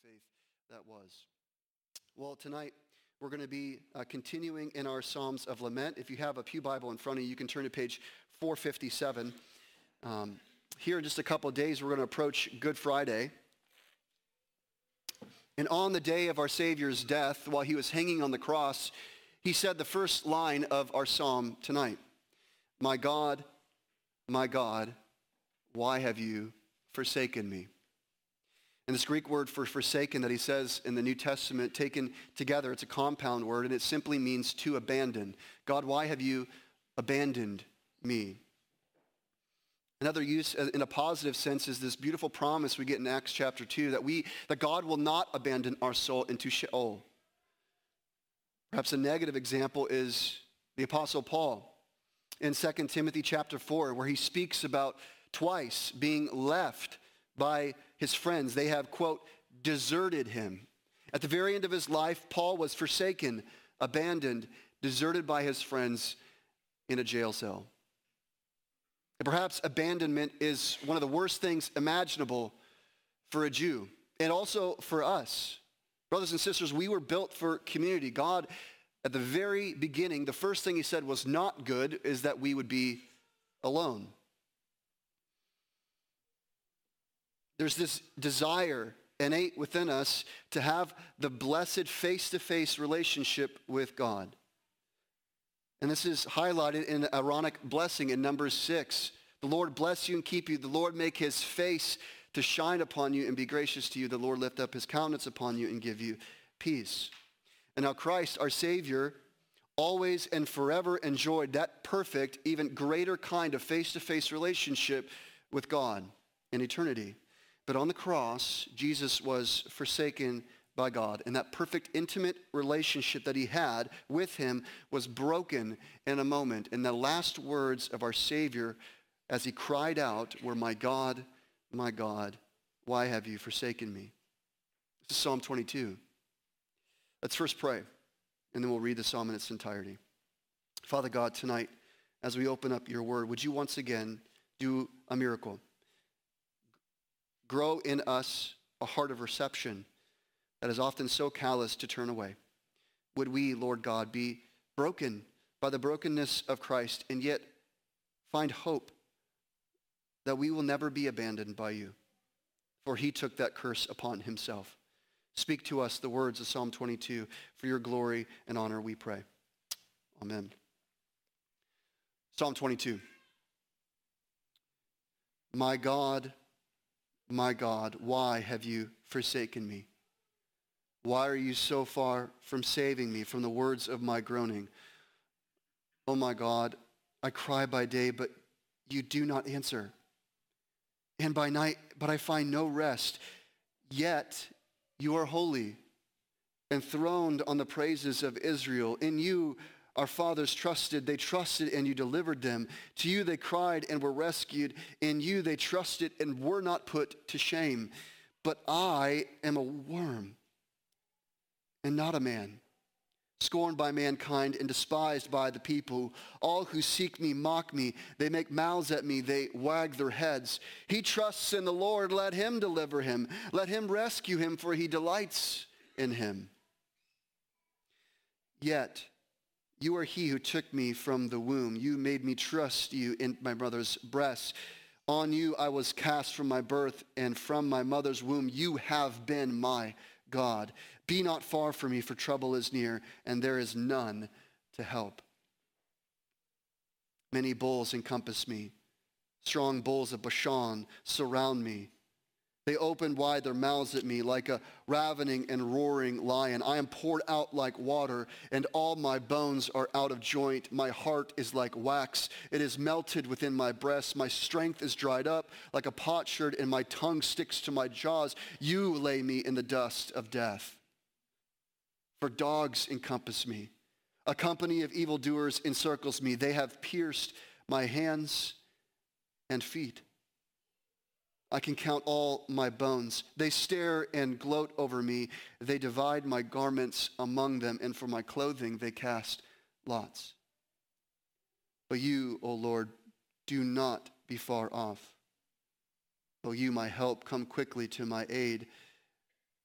faith that was. Well, tonight we're going to be continuing in our Psalms of Lament. If you have a pew Bible in front of you, you can turn to page 457. Here in just a couple of days, we're going to approach Good Friday. And on the day of our Savior's death, while he was hanging on the cross, he said the first line of our psalm tonight, my God, why have you forsaken me? And this Greek word for forsaken that he says in the New Testament, taken together, it's a compound word, and it simply means to abandon. God, why have you abandoned me? Another use in a positive sense is this beautiful promise we get in Acts chapter 2 that God will not abandon our soul into Sheol. Perhaps a negative example is the Apostle Paul in 2 Timothy chapter 4, where he speaks about twice being left by his friends. They have, quote, deserted him. At the very end of his life, Paul was forsaken, abandoned, deserted by his friends in a jail cell. And perhaps abandonment is one of the worst things imaginable for a Jew, and also for us. Brothers and sisters, we were built for community. God, at the very beginning, the first thing he said was not good is that we would be alone. There's this desire innate within us to have the blessed face-to-face relationship with God. And this is highlighted in the Aaronic blessing in Numbers 6. The Lord bless you and keep you. The Lord make his face to shine upon you and be gracious to you. The Lord lift up his countenance upon you and give you peace. And now Christ, our Savior, always and forever enjoyed that perfect, even greater kind of face-to-face relationship with God in eternity. But on the cross, Jesus was forsaken by God, and that perfect, intimate relationship that he had with him was broken in a moment. And the last words of our Savior as he cried out were, my God, why have you forsaken me? This is Psalm 22. Let's first pray, and then we'll read the psalm in its entirety. Father God, tonight, as we open up your word, would you once again do a miracle? Grow in us a heart of reception that is often so callous to turn away. Would we, Lord God, be broken by the brokenness of Christ and yet find hope that we will never be abandoned by you, for he took that curse upon himself. Speak to us the words of Psalm 22. For your glory and honor we pray. Amen. Psalm 22. My God, why have you forsaken me? Why are you so far from saving me from the words of my groaning? Oh my God, I cry by day, but you do not answer. And by night, but I find no rest. Yet you are holy, enthroned on the praises of Israel. In you our fathers trusted. They trusted and you delivered them. To you they cried and were rescued. In you they trusted and were not put to shame. But I am a worm and not a man, scorned by mankind and despised by the people. All who seek me mock me. They make mouths at me. They wag their heads. He trusts in the Lord. Let him deliver him. Let him rescue him, for he delights in him. Yet you are he who took me from the womb. You made me trust you in my mother's breast. On you I was cast from my birth, and from my mother's womb you have been my God. Be not far from me, for trouble is near, and there is none to help. Many bulls encompass me. Strong bulls of Bashan surround me. They open wide their mouths at me like a ravening and roaring lion. I am poured out like water, and all my bones are out of joint. My heart is like wax. It is melted within my breast. My strength is dried up like a potsherd, and my tongue sticks to my jaws. You lay me in the dust of death. For dogs encompass me. A company of evildoers encircles me. They have pierced my hands and feet. I can count all my bones. They stare and gloat over me. They divide my garments among them, and for my clothing they cast lots. But you, O Lord, do not be far off. O you, my help, come quickly to my aid.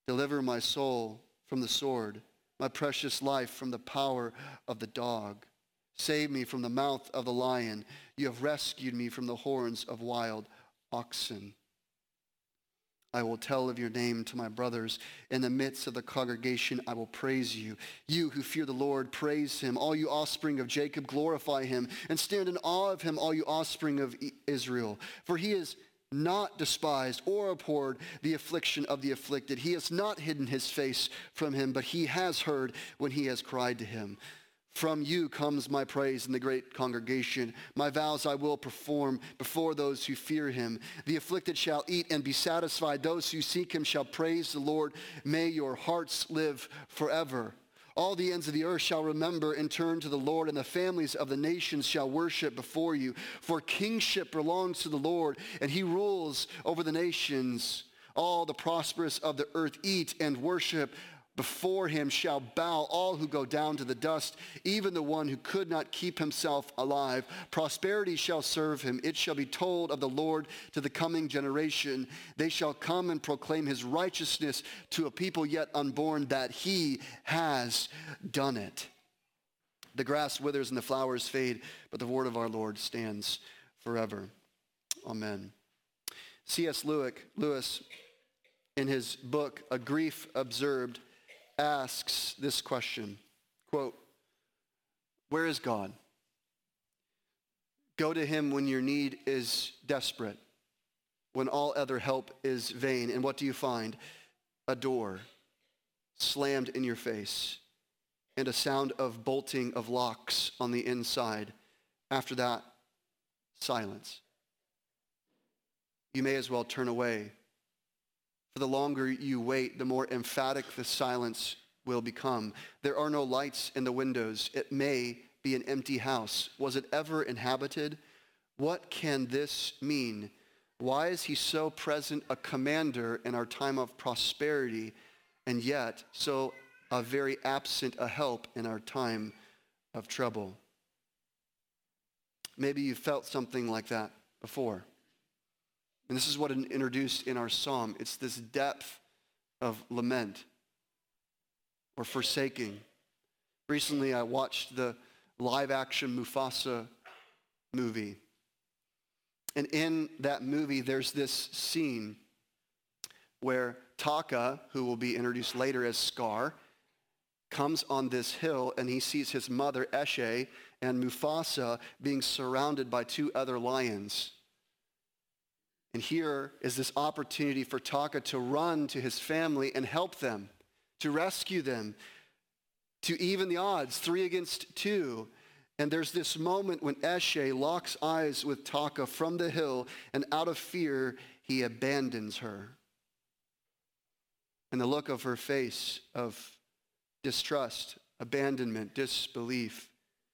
Deliver my soul from the sword, my precious life from the power of the dog. Save me from the mouth of the lion. You have rescued me from the horns of wild oxen. I will tell of your name to my brothers. In the midst of the congregation, I will praise you. You who fear the Lord, praise him. All you offspring of Jacob, glorify him. And stand in awe of him, all you offspring of Israel. For he is not despised or abhorred the affliction of the afflicted. He has not hidden his face from him, but he has heard when he has cried to him. From you comes my praise in the great congregation. My vows I will perform before those who fear him. The afflicted shall eat and be satisfied. Those who seek him shall praise the Lord. May your hearts live forever. All the ends of the earth shall remember and turn to the Lord, and the families of the nations shall worship before you. For kingship belongs to the Lord, and he rules over the nations. All the prosperous of the earth eat and worship before him shall bow, all who go down to the dust, even the one who could not keep himself alive. Prosperity shall serve him. It shall be told of the Lord to the coming generation. They shall come and proclaim his righteousness to a people yet unborn, that he has done it. The grass withers and the flowers fade, but the word of our Lord stands forever. Amen. C.S. Lewis, in his book, A Grief Observed, asks this question, quote, where is God? Go to him when your need is desperate, when all other help is vain. And what do you find? A door slammed in your face and a sound of bolting of locks on the inside. After that, silence. You may as well turn away. For the longer you wait, the more emphatic the silence will become. There are no lights in the windows. It may be an empty house. Was it ever inhabited? What can this mean? Why is he so present, a commander in our time of prosperity, and yet so very absent a help in our time of trouble? Maybe you felt something like that before. And this is what is introduced in our psalm. It's this depth of lament or forsaking. Recently, I watched the live-action Mufasa movie. And in that movie, there's this scene where Taka, who will be introduced later as Scar, comes on this hill and he sees his mother, Eshe, and Mufasa being surrounded by two other lions. And here is this opportunity for Taka to run to his family and help them, to rescue them, to even the odds, 3 against 2. And there's this moment when Eshe locks eyes with Taka from the hill, and out of fear, he abandons her. And the look of her face of distrust, abandonment, disbelief.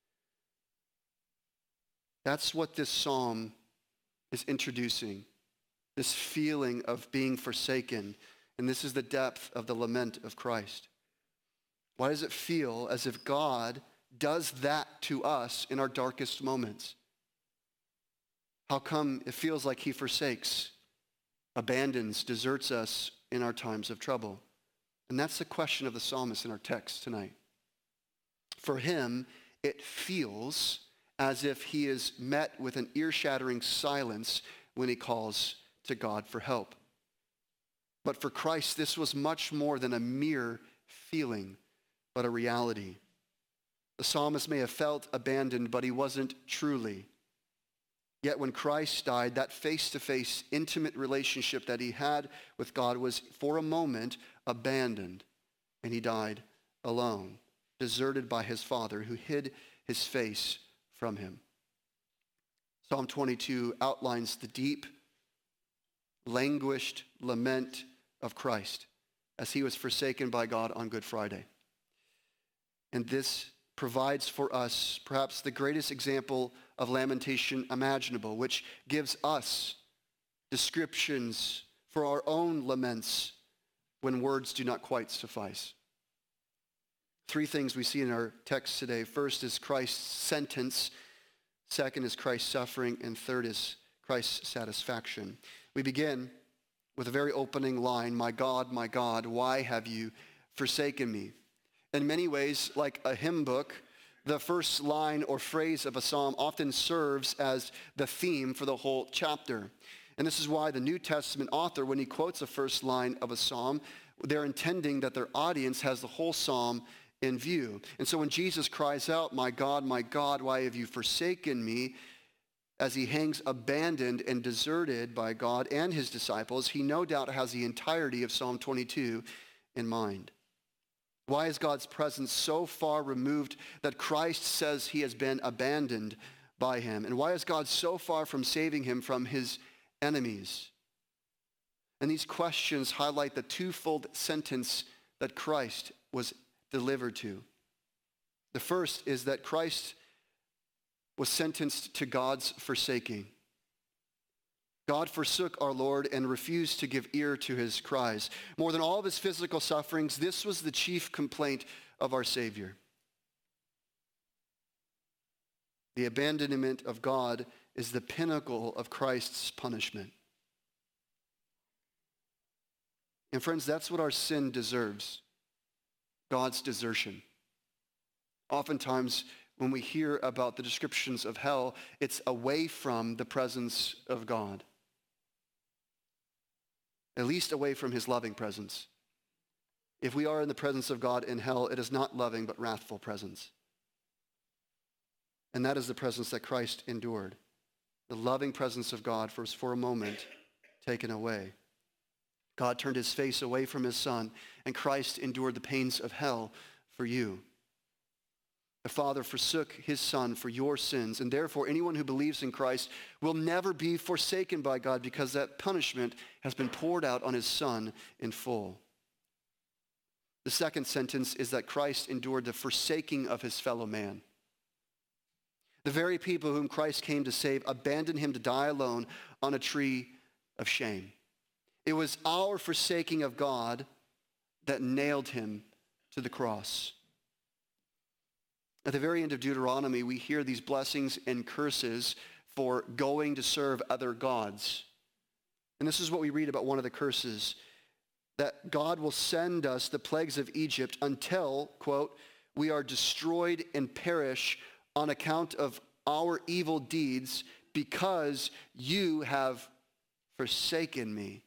That's what this psalm is introducing. This feeling of being forsaken. And this is the depth of the lament of Christ. Why does it feel as if God does that to us in our darkest moments? How come it feels like he forsakes, abandons, deserts us in our times of trouble? And that's the question of the psalmist in our text tonight. For him, it feels as if he is met with an ear-shattering silence when he calls to God for help. But for Christ, this was much more than a mere feeling, but a reality. The psalmist may have felt abandoned, but he wasn't truly. Yet when Christ died, that face-to-face intimate relationship that he had with God was for a moment abandoned, and he died alone, deserted by his Father who hid his face from him. Psalm 22 outlines the deep, languished lament of Christ as he was forsaken by God on Good Friday. And this provides for us perhaps the greatest example of lamentation imaginable, which gives us descriptions for our own laments when words do not quite suffice. 3 things we see in our text today. First is Christ's sentence. Second is Christ's suffering. And third is Christ's satisfaction. We begin with a very opening line, my God, why have you forsaken me?" In many ways, like a hymn book, the first line or phrase of a psalm often serves as the theme for the whole chapter. And this is why the New Testament author, when he quotes the first line of a psalm, they're intending that their audience has the whole psalm in view. And so when Jesus cries out, my God, why have you forsaken me?" as he hangs abandoned and deserted by God and his disciples, he no doubt has the entirety of Psalm 22 in mind. Why is God's presence so far removed that Christ says he has been abandoned by him? And why is God so far from saving him from his enemies? And these questions highlight the twofold sentence that Christ was delivered to. The first is that Christ was sentenced to God's forsaking. God forsook our Lord and refused to give ear to his cries. More than all of his physical sufferings, this was the chief complaint of our Savior. The abandonment of God is the pinnacle of Christ's punishment. And friends, that's what our sin deserves: God's desertion. Oftentimes, when we hear about the descriptions of hell, it's away from the presence of God. At least away from his loving presence. If we are in the presence of God in hell, it is not loving but wrathful presence. And that is the presence that Christ endured. The loving presence of God was for a moment taken away. God turned his face away from his Son, and Christ endured the pains of hell for you. The Father forsook his Son for your sins, and therefore anyone who believes in Christ will never be forsaken by God, because that punishment has been poured out on his Son in full. The second sentence is that Christ endured the forsaking of his fellow man. The very people whom Christ came to save abandoned him to die alone on a tree of shame. It was our forsaking of God that nailed him to the cross. At the very end of Deuteronomy, we hear these blessings and curses for going to serve other gods. And this is what we read about one of the curses: that God will send us the plagues of Egypt until, quote, "we are destroyed and perish on account of our evil deeds, because you have forsaken me."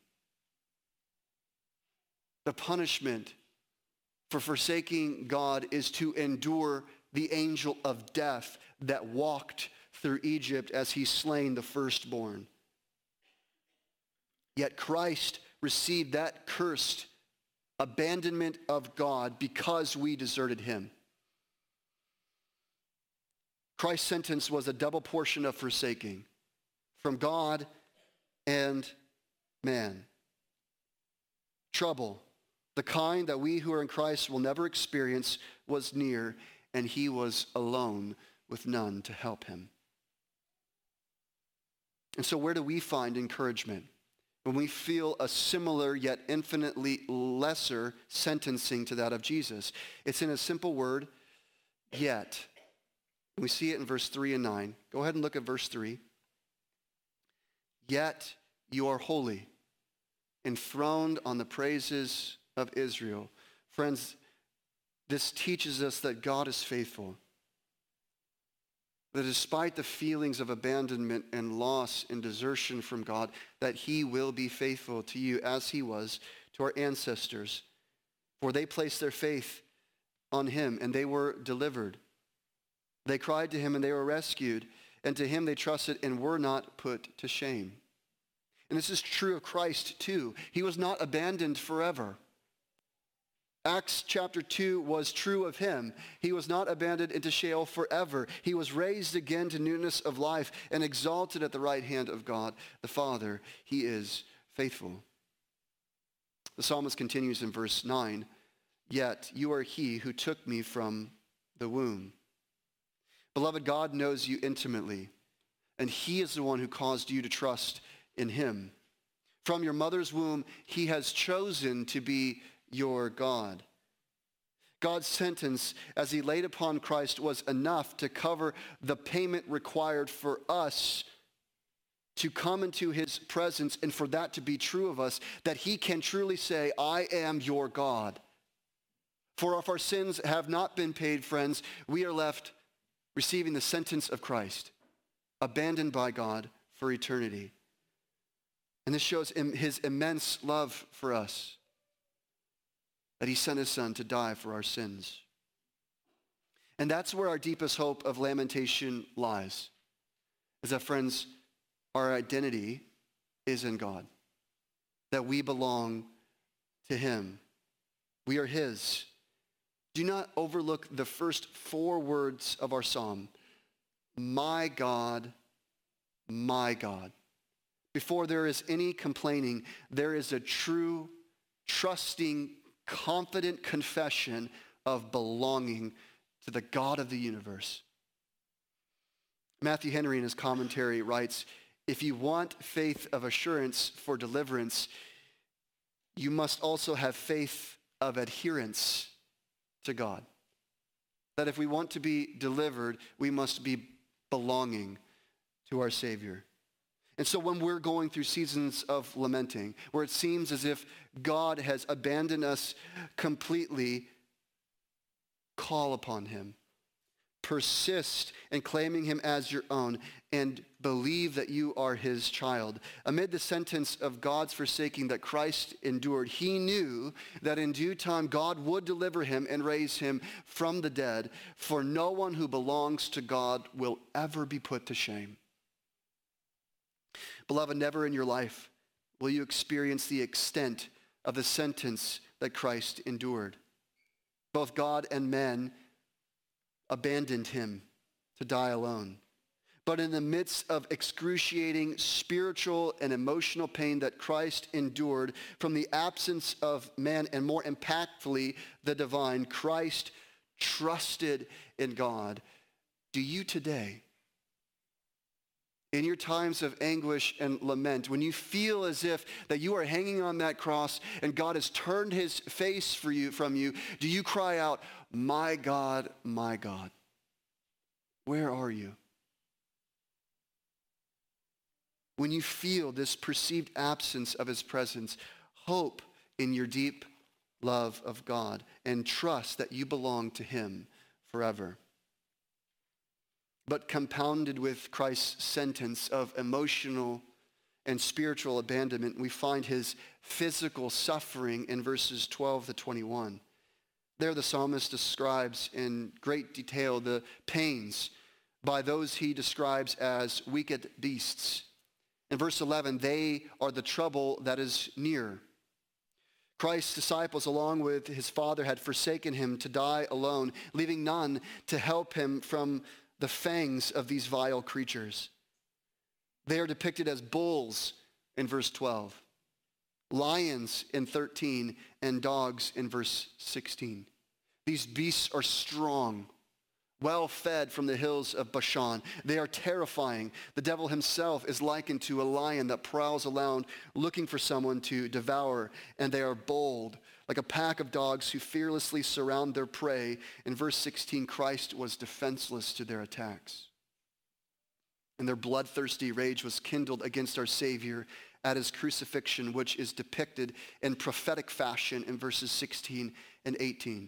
The punishment for forsaking God is to endure the angel of death that walked through Egypt as he slain the firstborn. Yet Christ received that cursed abandonment of God because we deserted him. Christ's sentence was a double portion of forsaking from God and man. Trouble, the kind that we who are in Christ will never experience, was near, and he was alone with none to help him. And so where do we find encouragement when we feel a similar yet infinitely lesser sentencing to that of Jesus? It's in a simple word, yet. We see it in verse 3 and 9. Go ahead and look at verse 3. Yet you are holy, enthroned on the praises of Israel. Friends, this teaches us that God is faithful. That despite the feelings of abandonment and loss and desertion from God, that he will be faithful to you as he was to our ancestors. For they placed their faith on him and they were delivered. They cried to him and they were rescued. And to him they trusted and were not put to shame. And this is true of Christ too. He was not abandoned forever. Acts chapter 2 was true of him. He was not abandoned into Sheol forever. He was raised again to newness of life and exalted at the right hand of God the Father. He is faithful. The psalmist continues in verse 9, "Yet you are he who took me from the womb." Beloved, God knows you intimately, and he is the one who caused you to trust in him. From your mother's womb, he has chosen to be your God. God's sentence as he laid upon Christ was enough to cover the payment required for us to come into his presence and for that to be true of us, that he can truly say, I am your God. For if our sins have not been paid, friends, we are left receiving the sentence of Christ, abandoned by God for eternity. And this shows his immense love for us, that he sent his son to die for our sins. And that's where our deepest hope of lamentation lies, is that, friends, our identity is in God, that we belong to him. We are his. Do not overlook the first 4 words of our psalm, my God, my God. Before there is any complaining, there is a true, trusting, confident confession of belonging to the God of the universe. Matthew Henry in his commentary writes, if you want faith of assurance for deliverance, you must also have faith of adherence to God. That if we want to be delivered, we must be belonging to our Savior. And so when we're going through seasons of lamenting, where it seems as if God has abandoned us completely, call upon him. Persist in claiming him as your own and believe that you are his child. Amid the sentence of God's forsaking that Christ endured, he knew that in due time God would deliver him and raise him from the dead, for no one who belongs to God will ever be put to shame. Beloved, never in your life will you experience the extent of the sentence that Christ endured. Both God and men abandoned him to die alone. But in the midst of excruciating spiritual and emotional pain that Christ endured from the absence of man, and more impactfully, the divine, Christ trusted in God. Do you today, in your times of anguish and lament, when you feel as if that you are hanging on that cross and God has turned his face from you, do you cry out, my God, where are you? When you feel this perceived absence of his presence, hope in your deep love of God and trust that you belong to him forever. But compounded with Christ's sentence of emotional and spiritual abandonment, we find his physical suffering in verses 12 to 21. There the psalmist describes in great detail the pains by those he describes as wicked beasts. In verse 11, they are the trouble that is near. Christ's disciples, along with his Father, had forsaken him to die alone, leaving none to help him from the fangs of these vile creatures. They are depicted as bulls in verse 12, lions in 13, and dogs in verse 16. These beasts are strong, well fed from the hills of Bashan. They are terrifying. The devil himself is likened to a lion that prowls around looking for someone to devour, and they are bold, like a pack of dogs who fearlessly surround their prey. In verse 16, Christ was defenseless to their attacks. And their bloodthirsty rage was kindled against our Savior at his crucifixion, which is depicted in prophetic fashion in verses 16 and 18.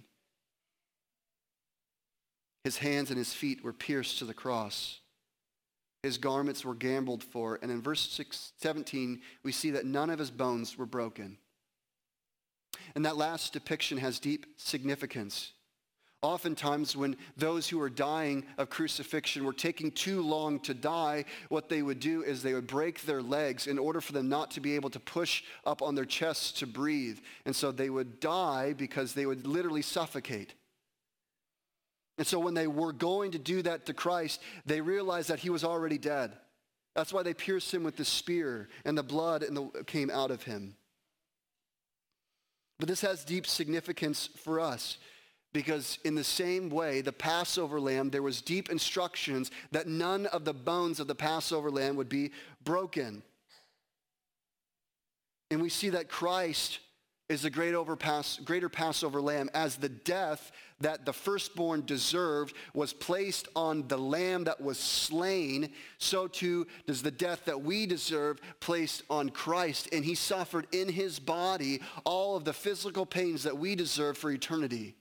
His hands and his feet were pierced to the cross. His garments were gambled for. And in verse 17, we see that none of his bones were broken. And that last depiction has deep significance. Oftentimes when those who were dying of crucifixion were taking too long to die, what they would do is they would break their legs in order for them not to be able to push up on their chests to breathe. And so they would die because they would literally suffocate. And so when they were going to do that to Christ, they realized that he was already dead. That's why they pierced him with the spear, and the blood came out of him. But this has deep significance for us, because in the same way, the Passover lamb, there was deep instructions that none of the bones of the Passover lamb would be broken. And we see that Christ is the greater Passover lamb, as the death that the firstborn deserved was placed on the lamb that was slain, so too does the death that we deserve placed on Christ. And he suffered in his body all of the physical pains that we deserve for eternity.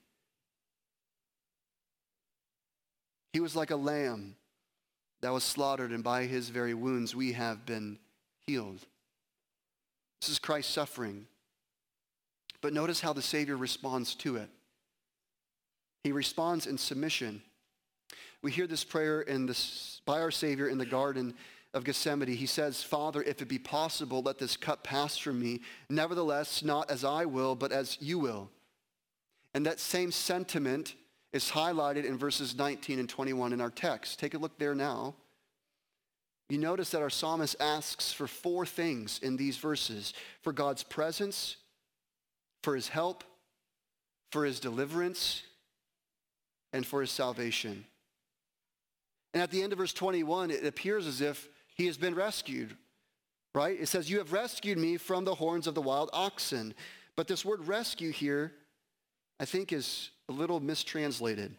He was like a lamb that was slaughtered, and by his very wounds we have been healed. This is Christ's suffering. But notice how the Savior responds to it. He responds in submission. We hear this prayer by our Savior in the Garden of Gethsemane. He says, "Father, if it be possible, let this cup pass from me. Nevertheless, not as I will, but as you will." And that same sentiment is highlighted in verses 19 and 21 in our text. Take a look there now. You notice that our psalmist asks for 4 things in these verses: for God's presence, for his help, for his deliverance, and for his salvation. And at the end of verse 21, it appears as if he has been rescued, right? It says, "You have rescued me from the horns of the wild oxen." But this word rescue here, I think, is a little mistranslated.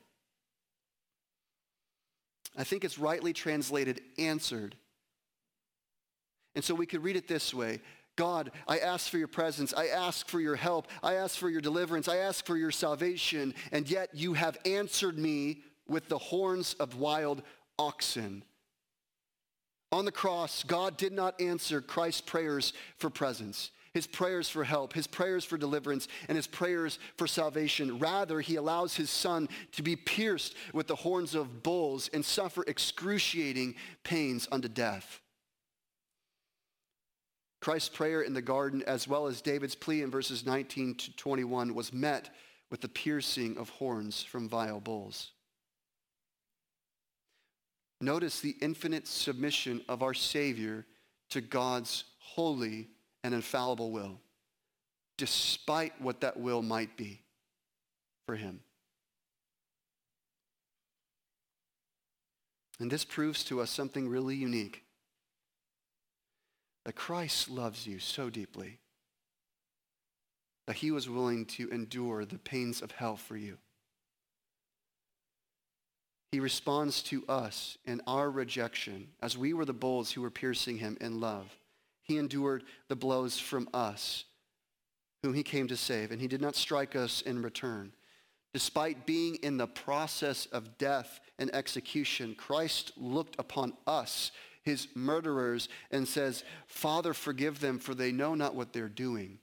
I think it's rightly translated answered. And so we could read it this way: God, I ask for your presence. I ask for your help. I ask for your deliverance. I ask for your salvation. And yet you have answered me with the horns of wild oxen. On the cross, God did not answer Christ's prayers for presence, his prayers for help, his prayers for deliverance, and his prayers for salvation. Rather, he allows his son to be pierced with the horns of bulls and suffer excruciating pains unto death. Christ's prayer in the garden, as well as David's plea in verses 19 to 21, was met with the piercing of horns from vile bulls. Notice the infinite submission of our Savior to God's holy and infallible will, despite what that will might be for him. And this proves to us something really unique: that Christ loves you so deeply that he was willing to endure the pains of hell for you. He responds to us in our rejection, as we were the bulls who were piercing him, in love. He endured the blows from us, whom he came to save, and he did not strike us in return. Despite being in the process of death and execution, Christ looked upon us, his murderers, and says, "Father, forgive them, for they know not what they're doing."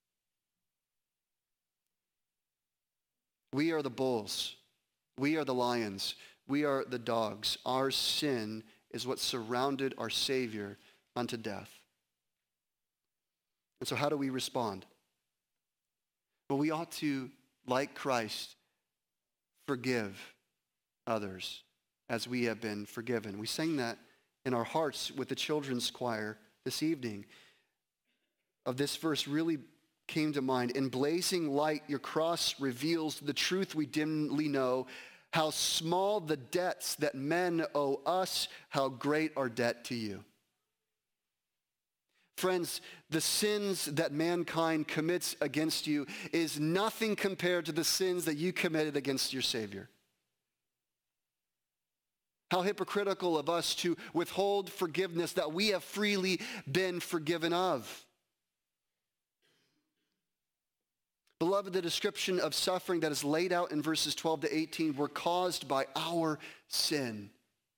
We are the bulls. We are the lions. We are the dogs. Our sin is what surrounded our Savior unto death. And so how do we respond? Well, we ought to, like Christ, forgive others as we have been forgiven. We sang that in our hearts with the children's choir this evening. Of this verse really came to mind. "In blazing light, your cross reveals the truth we dimly know, how small the debts that men owe us, how great our debt to you." Friends, the sins that mankind commits against you is nothing compared to the sins that you committed against your Savior. How hypocritical of us to withhold forgiveness that we have freely been forgiven of. Beloved, the description of suffering that is laid out in verses 12 to 18 were caused by our sin.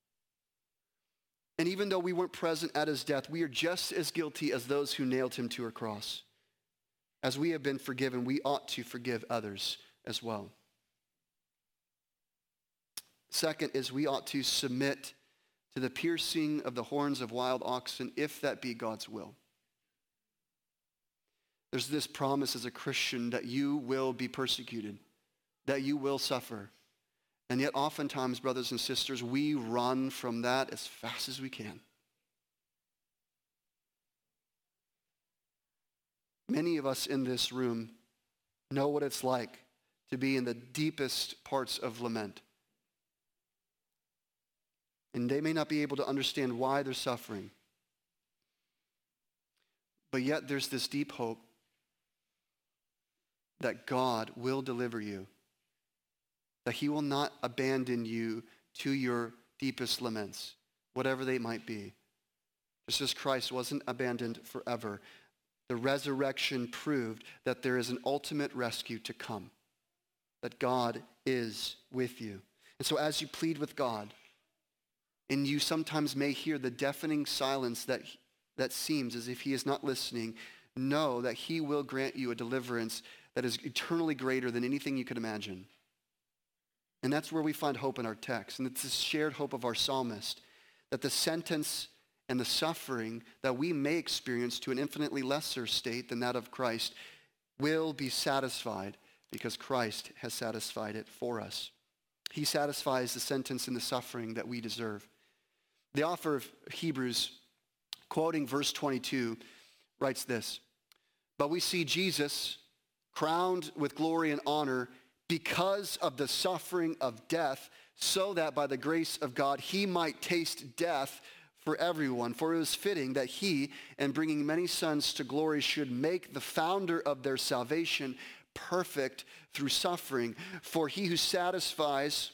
And even though we weren't present at his death, we are just as guilty as those who nailed him to a cross. As we have been forgiven, we ought to forgive others as well. Second is we ought to submit to the piercing of the horns of wild oxen, if that be God's will. There's this promise as a Christian that you will be persecuted, that you will suffer. And yet oftentimes, brothers and sisters, we run from that as fast as we can. Many of us in this room know what it's like to be in the deepest parts of lament. And they may not be able to understand why they're suffering. But yet there's this deep hope that God will deliver you, that he will not abandon you to your deepest laments, whatever they might be. Just as Christ wasn't abandoned forever, the resurrection proved that there is an ultimate rescue to come, that God is with you. And so as you plead with God, and you sometimes may hear the deafening silence that seems as if he is not listening, know that he will grant you a deliverance that is eternally greater than anything you could imagine. And that's where we find hope in our text. And it's this shared hope of our psalmist, that the sentence and the suffering that we may experience to an infinitely lesser state than that of Christ will be satisfied because Christ has satisfied it for us. He satisfies the sentence and the suffering that we deserve. The author of Hebrews, quoting verse 22, writes this, "But we see Jesus crowned with glory and honor because of the suffering of death, so that by the grace of God he might taste death for everyone. For it was fitting that he, in bringing many sons to glory, should make the founder of their salvation perfect through suffering. For he who sanctifies,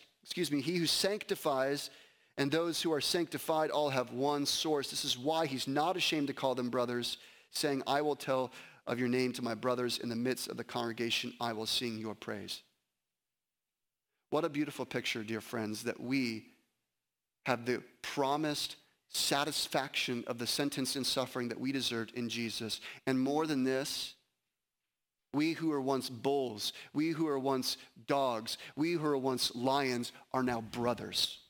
and those who are sanctified all have one source. This is why he's not ashamed to call them brothers, saying, I will tell of your name to my brothers. In the midst of the congregation, I will sing your praise." What a beautiful picture, dear friends, that we have the promised satisfaction of the sentence and suffering that we deserved in Jesus. And more than this, we who were once bulls, we who were once dogs, we who were once lions are now brothers.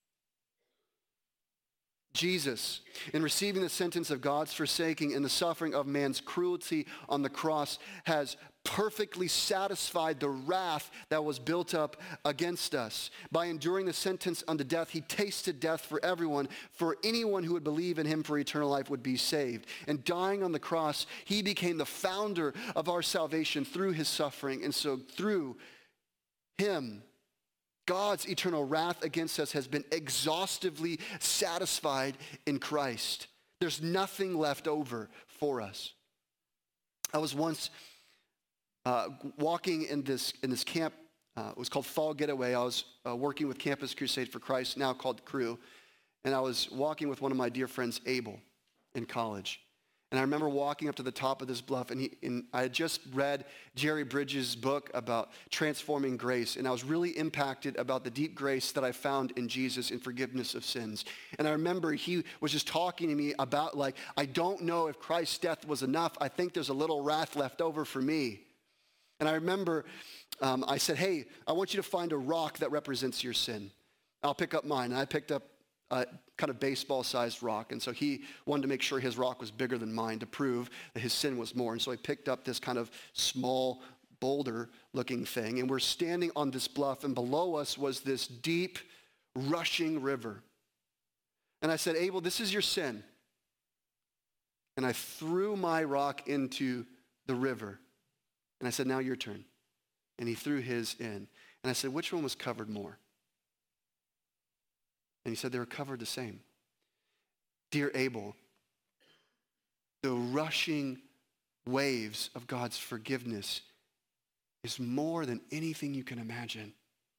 Jesus, in receiving the sentence of God's forsaking and the suffering of man's cruelty on the cross, has perfectly satisfied the wrath that was built up against us. By enduring the sentence unto death, he tasted death for everyone, for anyone who would believe in him for eternal life would be saved. And dying on the cross, he became the founder of our salvation through his suffering. And so through him, God's eternal wrath against us has been exhaustively satisfied in Christ. There's nothing left over for us. I was once walking in this camp. It was called Fall Getaway. I was working with Campus Crusade for Christ, now called Cru. And I was walking with one of my dear friends, Abel, in college. And I remember walking up to the top of this bluff, and I had just read Jerry Bridges' book about transforming grace, and I was really impacted about the deep grace that I found in Jesus in forgiveness of sins. And I remember he was just talking to me about, like, I don't know if Christ's death was enough. I think there's a little wrath left over for me. And I remember I said, hey, I want you to find a rock that represents your sin. I'll pick up mine. And I picked up a kind of baseball-sized rock. And so he wanted to make sure his rock was bigger than mine to prove that his sin was more. And so he picked up this kind of small boulder-looking thing. And we're standing on this bluff, and below us was this deep, rushing river. And I said, Abel, this is your sin. And I threw my rock into the river. And I said, now your turn. And he threw his in. And I said, which one was covered more? And he said, they were covered the same. Dear Abel, the rushing waves of God's forgiveness is more than anything you can imagine.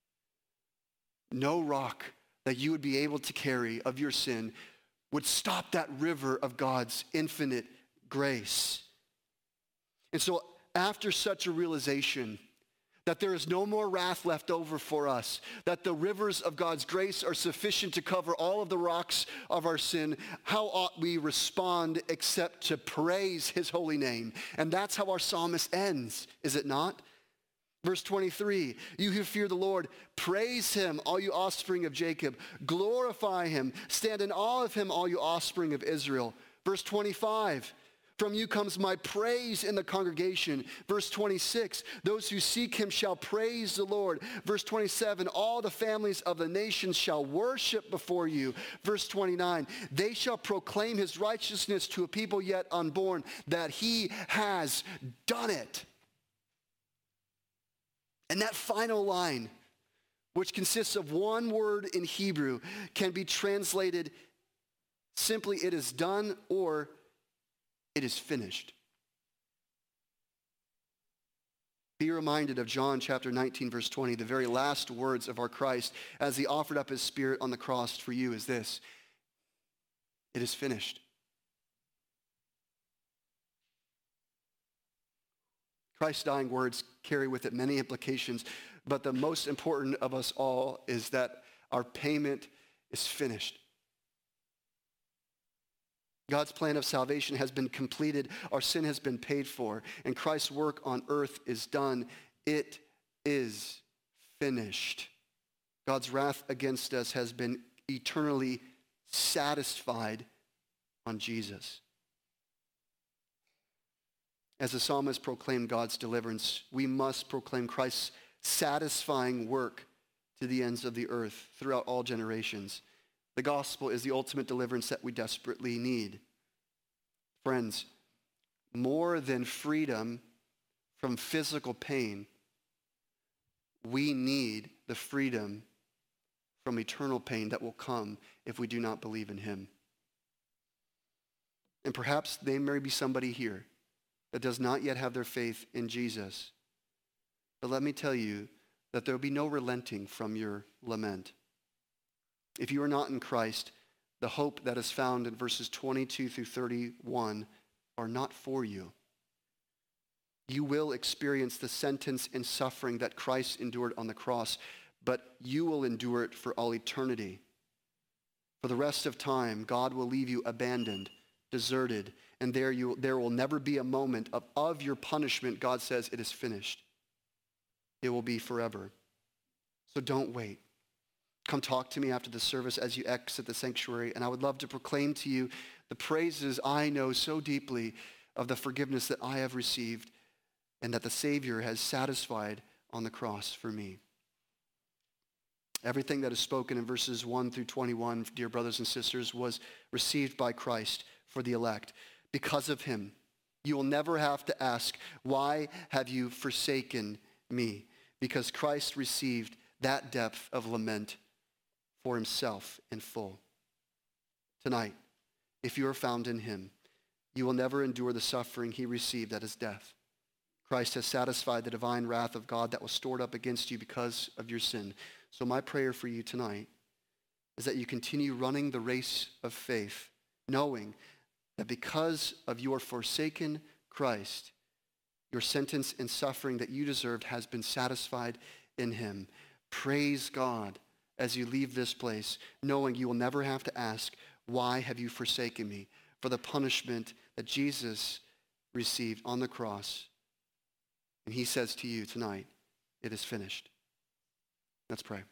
No rock that you would be able to carry of your sin would stop that river of God's infinite grace. And so after such a realization that there is no more wrath left over for us, that the rivers of God's grace are sufficient to cover all of the rocks of our sin, how ought we respond except to praise his holy name? And that's how our psalmist ends, is it not? Verse 23, you who fear the Lord, praise him, all you offspring of Jacob. Glorify him. Stand in awe of him, all you offspring of Israel. Verse 25, from you comes my praise in the congregation. Verse 26, those who seek him shall praise the Lord. Verse 27, all the families of the nations shall worship before you. Verse 29, they shall proclaim his righteousness to a people yet unborn, that he has done it. And that final line, which consists of one word in Hebrew, can be translated simply, it is done, or it is finished. Be reminded of John chapter 19, verse 20, the very last words of our Christ as he offered up his spirit on the cross for you is this: it is finished. Christ's dying words carry with it many implications, but the most important of us all is that our payment is finished. God's plan of salvation has been completed. Our sin has been paid for, and Christ's work on earth is done. It is finished. God's wrath against us has been eternally satisfied on Jesus. As the psalmist proclaimed God's deliverance, we must proclaim Christ's satisfying work to the ends of the earth throughout all generations. The gospel is the ultimate deliverance that we desperately need. Friends, more than freedom from physical pain, we need the freedom from eternal pain that will come if we do not believe in him. And perhaps there may be somebody here that does not yet have their faith in Jesus. But let me tell you that there will be no relenting from your lament. If you are not in Christ, the hope that is found in verses 22 through 31 are not for you. You will experience the sentence and suffering that Christ endured on the cross, but you will endure it for all eternity. For the rest of time, God will leave you abandoned, deserted, and there will never be a moment of your punishment. God says it is finished. It will be forever. So don't wait. Come talk to me after the service as you exit the sanctuary, and I would love to proclaim to you the praises I know so deeply of the forgiveness that I have received and that the Savior has satisfied on the cross for me. Everything that is spoken in verses 1 through 21, dear brothers and sisters, was received by Christ for the elect. Because of him, you will never have to ask, why have you forsaken me? Because Christ received that depth of lament for himself in full. Tonight, if you are found in him, you will never endure the suffering he received at his death. Christ has satisfied the divine wrath of God that was stored up against you because of your sin. So my prayer for you tonight is that you continue running the race of faith, knowing that because of your forsaken Christ, your sentence and suffering that you deserved has been satisfied in him. Praise God as you leave this place, knowing you will never have to ask, why have you forsaken me? For the punishment that Jesus received on the cross. And he says to you tonight, it is finished. Let's pray.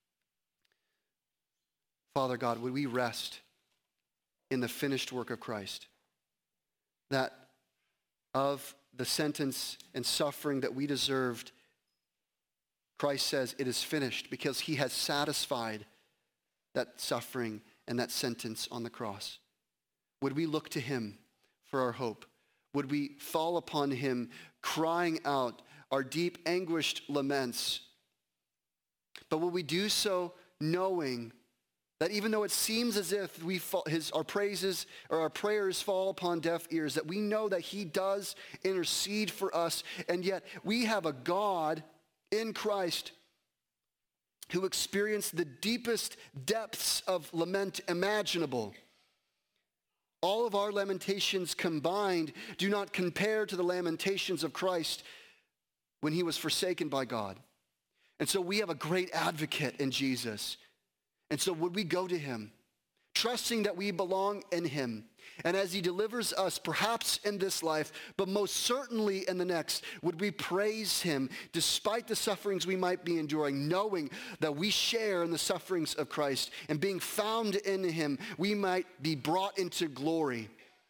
Father God, would we rest in the finished work of Christ, that of the sentence and suffering that we deserved, Christ says it is finished because he has satisfied that suffering and that sentence on the cross. Would we look to him for our hope? Would we fall upon him crying out our deep anguished laments? But will we do so knowing that even though it seems as if our praises or our prayers fall upon deaf ears, that we know that he does intercede for us, and yet we have a God in Christ who experienced the deepest depths of lament imaginable. All of our lamentations combined do not compare to the lamentations of Christ when he was forsaken by God. And so we have a great advocate in Jesus. And so would we go to him, trusting that we belong in him. And as he delivers us, perhaps in this life, but most certainly in the next, would we praise him despite the sufferings we might be enduring, knowing that we share in the sufferings of Christ, and being found in him, we might be brought into glory.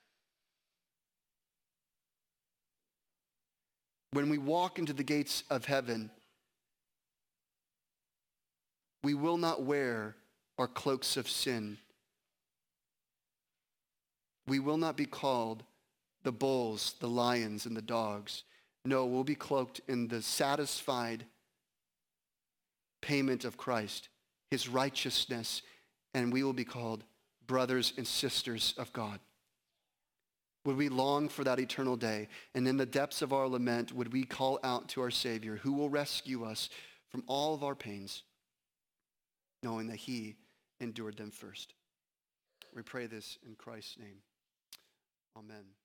When we walk into the gates of heaven, we will not wear our cloaks of sin. We will not be called the bulls, the lions, and the dogs. No, we'll be cloaked in the satisfied payment of Christ, his righteousness, and we will be called brothers and sisters of God. Would we long for that eternal day? And in the depths of our lament, would we call out to our Savior, who will rescue us from all of our pains, knowing that he endured them first? We pray this in Christ's name. Amen.